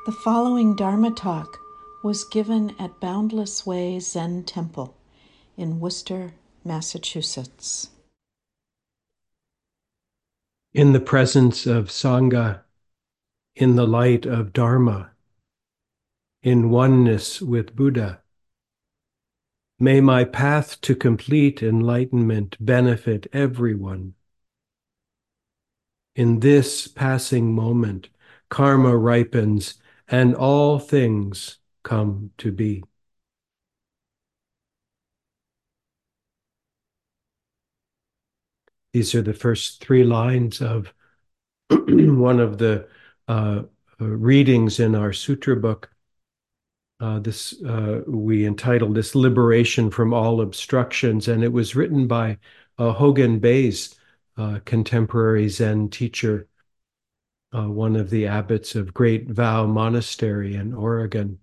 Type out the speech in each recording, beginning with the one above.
The following Dharma talk was given at Boundless Way Zen Temple in Worcester, Massachusetts. In the presence of Sangha, in the light of Dharma, in oneness with Buddha, may my path to complete enlightenment benefit everyone. In this passing moment, karma ripens and all things come to be. These are the first three lines of one of the readings in our sutra book. This we entitled this "Liberation from All Obstructions," and it was written by Hogen Bays, contemporary Zen teacher, one of the abbots of Great Vow Monastery in Oregon.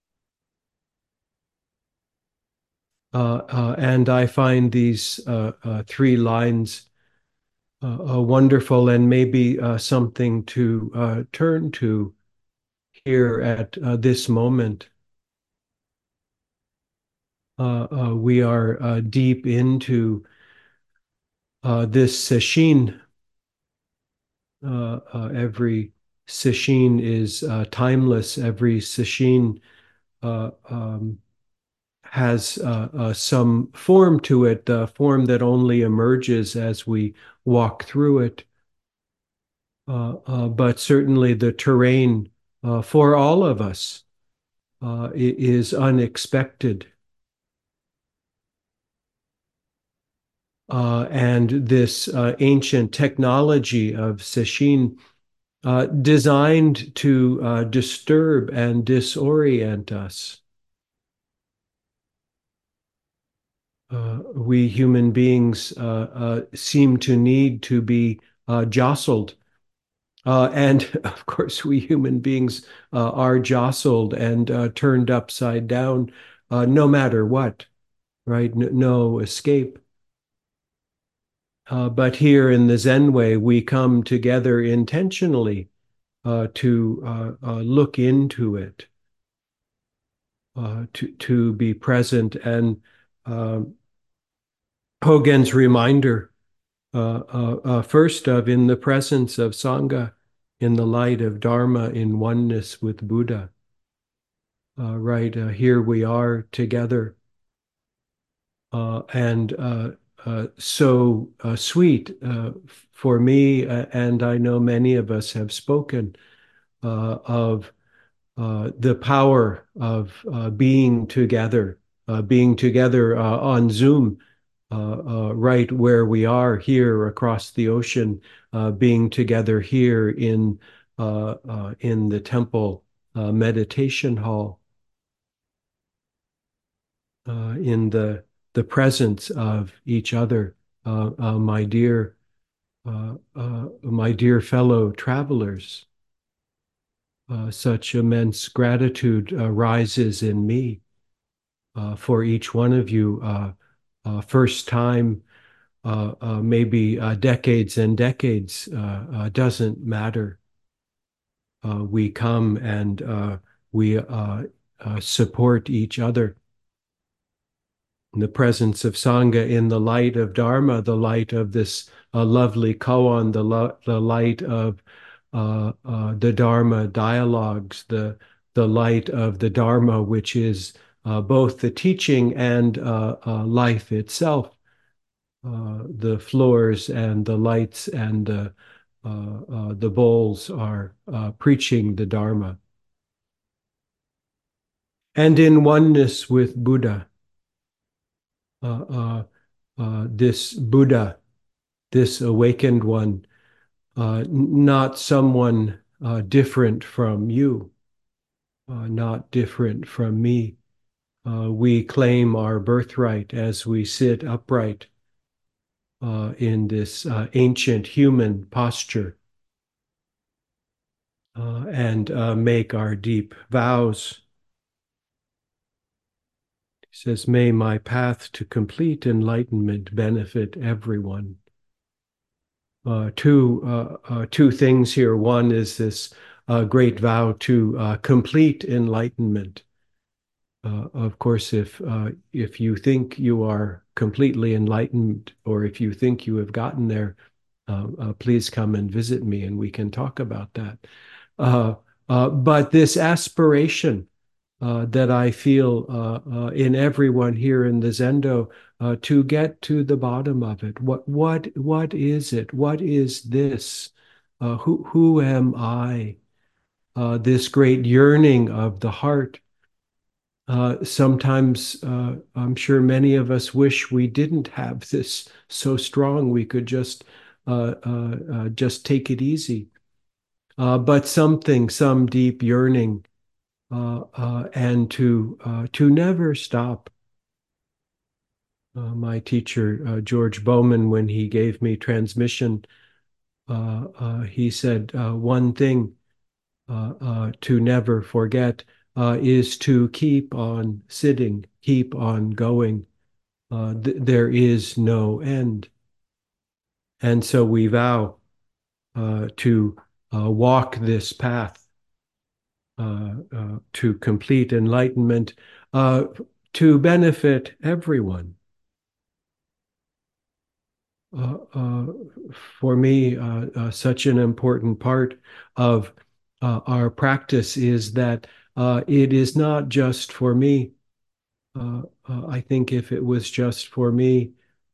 And I find these three lines wonderful and maybe something to turn to here at this moment. We are deep into this sesshin. Every sesshin is timeless. Every sesshin has some form to it, the form that only emerges as we walk through it. But certainly the terrain for all of us is unexpected. And this ancient technology of sesshin designed to disturb and disorient us. We human beings seem to need to be jostled. And of course, we human beings are jostled and turned upside down no matter what, right? No escape. But here in the Zen way, we come together intentionally to look into it, to be present. And Hogen's reminder, first of in the presence of Sangha, in the light of Dharma, in oneness with Buddha. Right, here we are together. And so sweet for me, and I know many of us have spoken of the power of being together on Zoom, right where we are here across the ocean, being together here in the temple meditation hall, in the presence of each other, my dear fellow travelers. Such immense gratitude rises in me for each one of you. First time, maybe decades and decades, doesn't matter. We come and we support each other. In the presence of Sangha, in the light of Dharma, the light of this lovely koan, the light of the Dharma dialogues, the light of the Dharma, which is both the teaching and life itself. The floors and the lights and the bowls are preaching the Dharma. And in oneness with Buddha, this Buddha, this awakened one, not someone different from you, not different from me. We claim our birthright as we sit upright in this ancient human posture and make our deep vows. He says, may my path to complete enlightenment benefit everyone. Two things here. One is this great vow to complete enlightenment. Of course, if you think you are completely enlightened, or if you think you have gotten there, please come and visit me, and we can talk about that. Uh, but this aspiration that I feel in everyone here in the Zendo to get to the bottom of it. What is it? What is this? Who am I? This great yearning of the heart. Sometimes I'm sure many of us wish we didn't have this so strong. We could just take it easy. But some deep yearning, and to never stop. My teacher, George Bowman, when he gave me transmission, he said one thing to never forget is to keep on sitting, keep on going. There is no end. And so we vow to walk this path to complete enlightenment, to benefit everyone. Uh, uh, for me, such an important part of our practice is that it is not just for me. I think if it was just for me,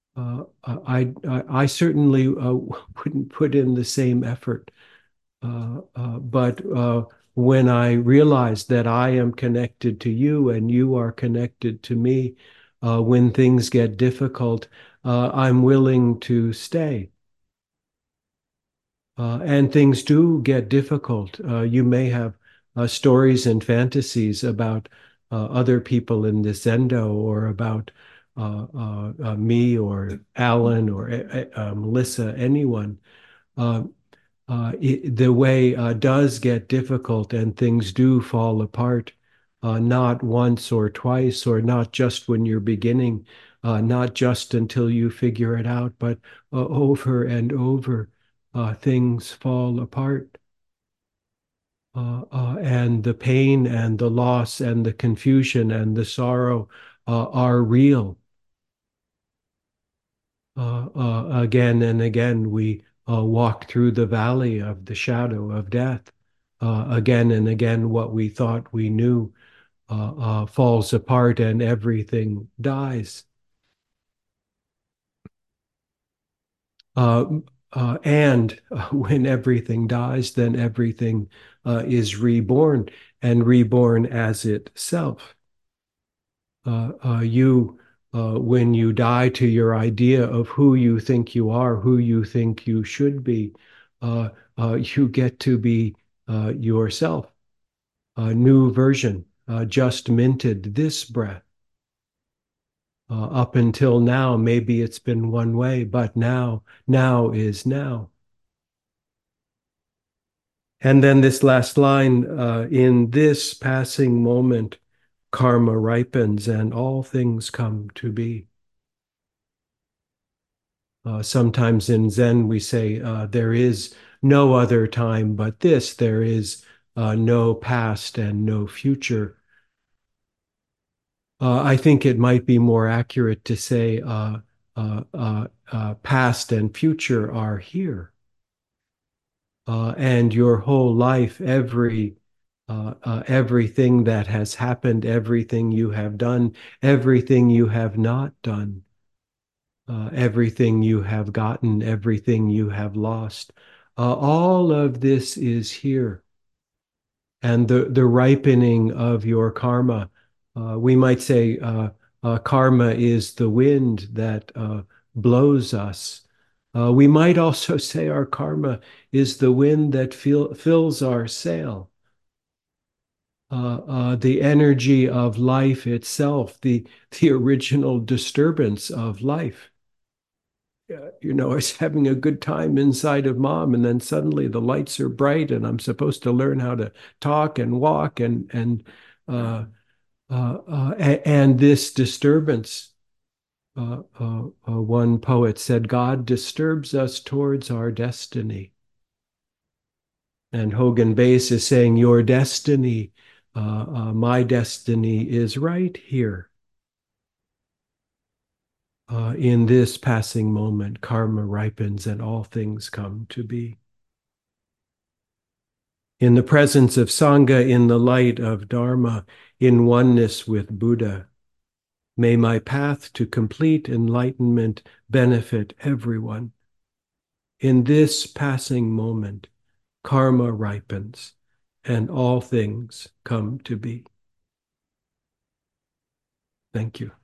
I certainly wouldn't put in the same effort. But when I realize that I am connected to you and you are connected to me, when things get difficult, I'm willing to stay. And things do get difficult. You may have stories and fantasies about other people in this Zendo, or about me or Alan or Melissa, anyone. Uh, the way does get difficult, and things do fall apart, not once or twice, or not just when you're beginning, not just until you figure it out, but over and over, things fall apart. And the pain and the loss and the confusion and the sorrow are real. Again and again, we walk through the valley of the shadow of death. Again and again, what we thought we knew falls apart and everything dies. Uh, and when everything dies, then everything is reborn, and reborn as itself. You, when you die to your idea of who you think you are, who you think you should be, you get to be yourself, a new version, just minted this breath. Up until now, maybe it's been one way, but now is now. And then this last line, in this passing moment, karma ripens and all things come to be. Sometimes in Zen, we say there is no other time but this. There is no past and no future. I think it might be more accurate to say past and future are here. And your whole life, everything that has happened, everything you have done, everything you have not done, everything you have gotten, everything you have lost. All of this is here. And the ripening of your karma, we might say karma is the wind that blows us. We might also say our karma is the wind that fills our sail. The energy of life itself, the original disturbance of life. I was having a good time inside of mom, and then suddenly the lights are bright, and I'm supposed to learn how to talk and walk, and this disturbance. One poet said, God disturbs us towards our destiny. And Hogan Bass is saying, your destiny, my destiny is right here. In this passing moment, karma ripens and all things come to be. In the presence of Sangha, in the light of Dharma, in oneness with Buddha, may my path to complete enlightenment benefit everyone. In this passing moment, karma ripens and all things come to be. Thank you.